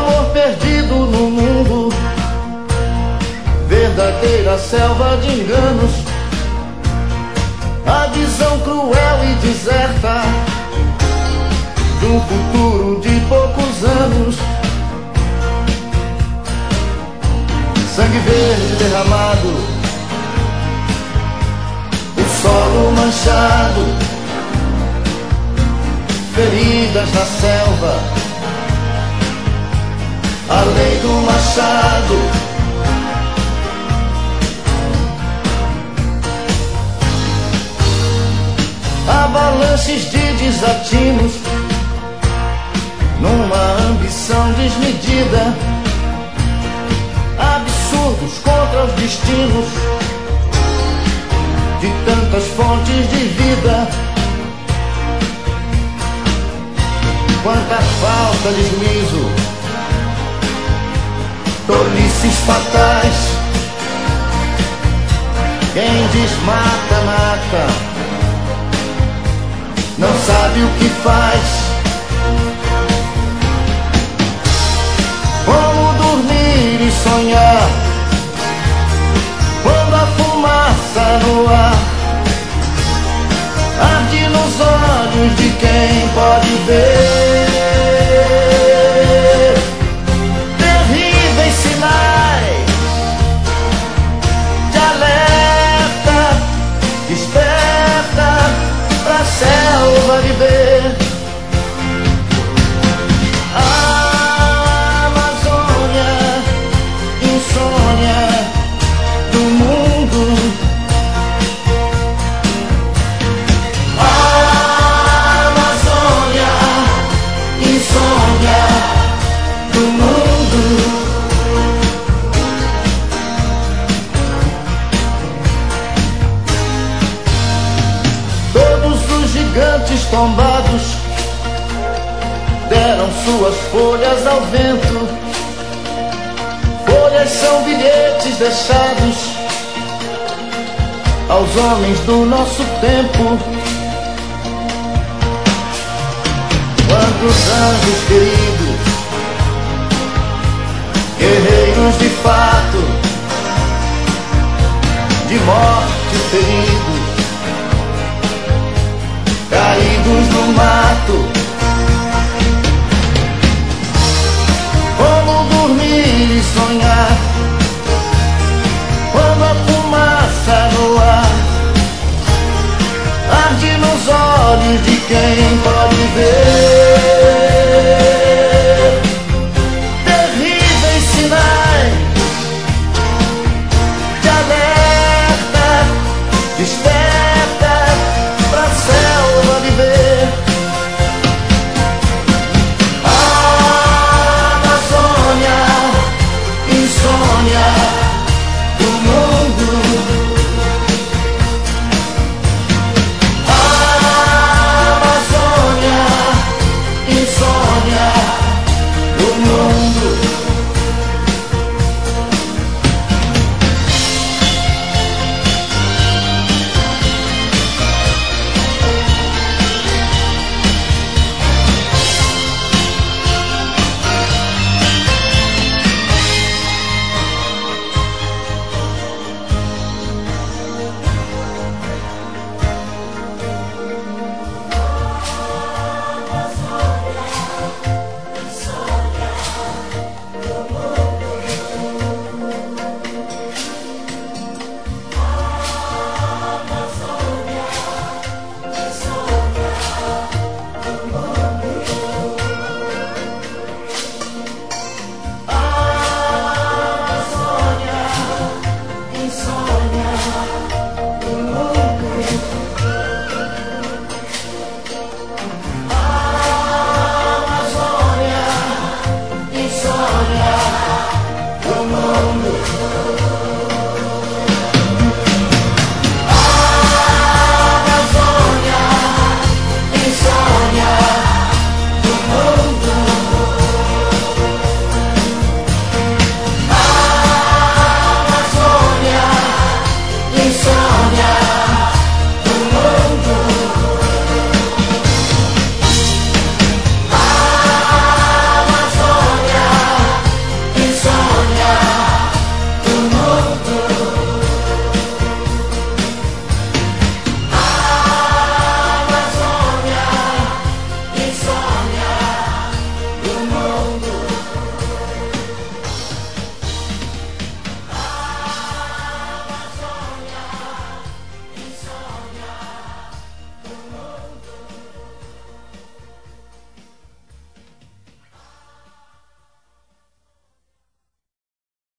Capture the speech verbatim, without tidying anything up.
amor perdido no mundo, verdadeira selva de enganos, a visão cruel e deserta de um futuro de poucos anos. Sangue verde derramado, o solo manchado, feridas na selva, a lei do machado. Avalanches de desatinos, numa ambição desmedida, absurdos contra os destinos de tantas fontes de vida. Quanta falta de juízo, tolices fatais. Quem desmata, mata, não sabe o que faz. Como dormir e sonhar quando a fumaça no ar arde nos olhos de quem pode ver. Terríveis sinais de alerta, desperta pra selva viver. A Amazônia, insônia do mundo. A Amazônia, insônia do mundo. Gigantes tombados deram suas folhas ao vento. Folhas são bilhetes deixados aos homens do nosso tempo. Quantos anjos queridos, guerreiros de fato, de morte feridos, caídos no mato. Como dormir e sonhar quando a fumaça no ar arde nos olhos de quem pode ver.